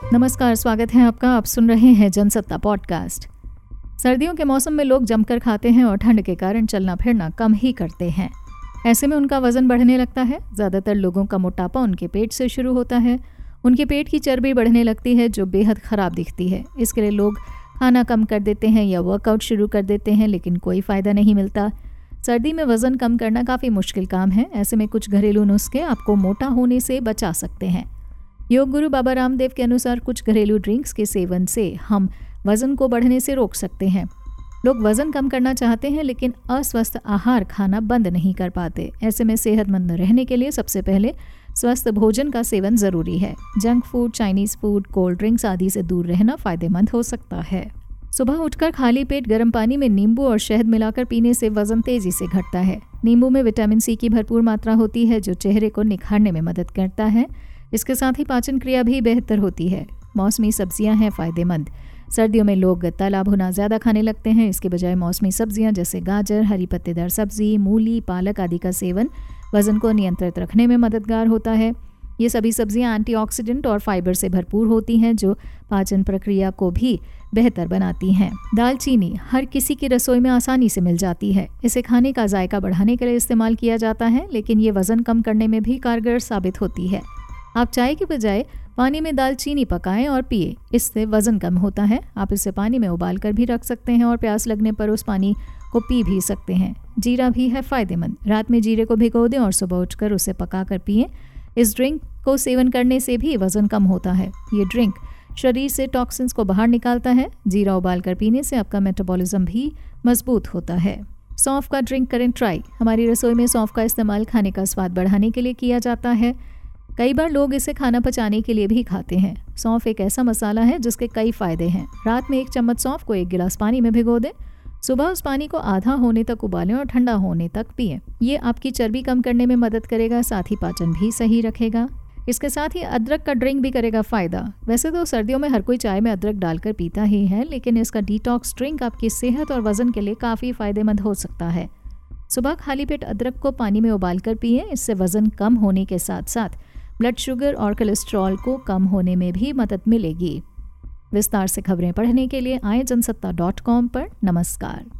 नमस्कार, स्वागत है आपका। आप सुन रहे हैं जनसत्ता पॉडकास्ट। सर्दियों के मौसम में लोग जमकर खाते हैं और ठंड के कारण चलना फिरना कम ही करते हैं। ऐसे में उनका वजन बढ़ने लगता है। ज़्यादातर लोगों का मोटापा उनके पेट से शुरू होता है। उनके पेट की चर्बी बढ़ने लगती है जो बेहद ख़राब दिखती है। इसके लिए लोग खाना कम कर देते हैं या वर्कआउट शुरू कर देते हैं, लेकिन कोई फ़ायदा नहीं मिलता। सर्दी में वज़न कम करना काफ़ी मुश्किल काम है। ऐसे में कुछ घरेलू नुस्खे आपको मोटा होने से बचा सकते हैं। योग गुरु बाबा रामदेव के अनुसार कुछ घरेलू ड्रिंक्स के सेवन से हम वज़न को बढ़ने से रोक सकते हैं। लोग वज़न कम करना चाहते हैं लेकिन अस्वस्थ आहार खाना बंद नहीं कर पाते। ऐसे में सेहतमंद रहने के लिए सबसे पहले स्वस्थ भोजन का सेवन ज़रूरी है। Junk food, Chinese food, cold drinks आदि से दूर रहना फ़ायदेमंद हो सकता है। सुबह उठकर खाली पेट गर्म पानी में नींबू और शहद मिलाकर पीने से वज़न तेज़ी से घटता है। नींबू में विटामिन सी की भरपूर मात्रा होती है जो चेहरे को निखारने में मदद करता है। इसके साथ ही पाचन क्रिया भी बेहतर होती है। मौसमी सब्जियां हैं फ़ायदेमंद। सर्दियों में लोग तला भुना ज़्यादा खाने लगते हैं। इसके बजाय मौसमी सब्जियां जैसे गाजर, हरी पत्तेदार सब्जी, मूली, पालक आदि का सेवन वज़न को नियंत्रित रखने में मददगार होता है। ये सभी सब्जियां एंटीऑक्सीडेंट और फाइबर से भरपूर होती हैं जो पाचन प्रक्रिया को भी बेहतर बनाती हैं। दालचीनी हर किसी की रसोई में आसानी से मिल जाती है। इसे खाने का जायका बढ़ाने के लिए इस्तेमाल किया जाता है, लेकिन ये वज़न कम करने में भी कारगर साबित होती है। आप चाय के बजाय पानी में दालचीनी पकाएं और पिए। इससे वज़न कम होता है। आप इसे पानी में उबाल कर भी रख सकते हैं और प्यास लगने पर उस पानी को पी भी सकते हैं। जीरा भी है फ़ायदेमंद। रात में जीरे को भिगो दें और सुबह उठकर उसे पका कर पिएं। इस ड्रिंक को सेवन करने से भी वज़न कम होता है। ये ड्रिंक शरीर से टॉक्सिन्स को बाहर निकालता है। जीरा उबाल कर पीने से आपका मेटाबॉलिज्म भी मजबूत होता है। सौंफ का ड्रिंक करें ट्राई। हमारी रसोई में सौंफ का इस्तेमाल खाने का स्वाद बढ़ाने के लिए किया जाता है। कई बार लोग इसे खाना पचाने के लिए भी खाते हैं। सौंफ एक ऐसा मसाला है जिसके कई फ़ायदे हैं। रात में 1 चम्मच सौंफ को 1 गिलास पानी में भिगो दें। सुबह उस पानी को आधा होने तक उबालें और ठंडा होने तक पिएं। ये आपकी चर्बी कम करने में मदद करेगा, साथ ही पाचन भी सही रखेगा। इसके साथ ही अदरक का ड्रिंक भी करेगा फ़ायदा। वैसे तो सर्दियों में हर कोई चाय में अदरक डालकर पीता ही है, लेकिन इसका डिटॉक्स ड्रिंक आपकी सेहत और वज़न के लिए काफ़ी फ़ायदेमंद हो सकता है। सुबह खाली पेट अदरक को पानी में उबाल कर पिएं। इससे वज़न कम होने के साथ साथ ब्लड शुगर और कोलेस्ट्रॉल को कम होने में भी मदद मिलेगी। विस्तार से खबरें पढ़ने के लिए आएं जनसत्ता.com पर। नमस्कार।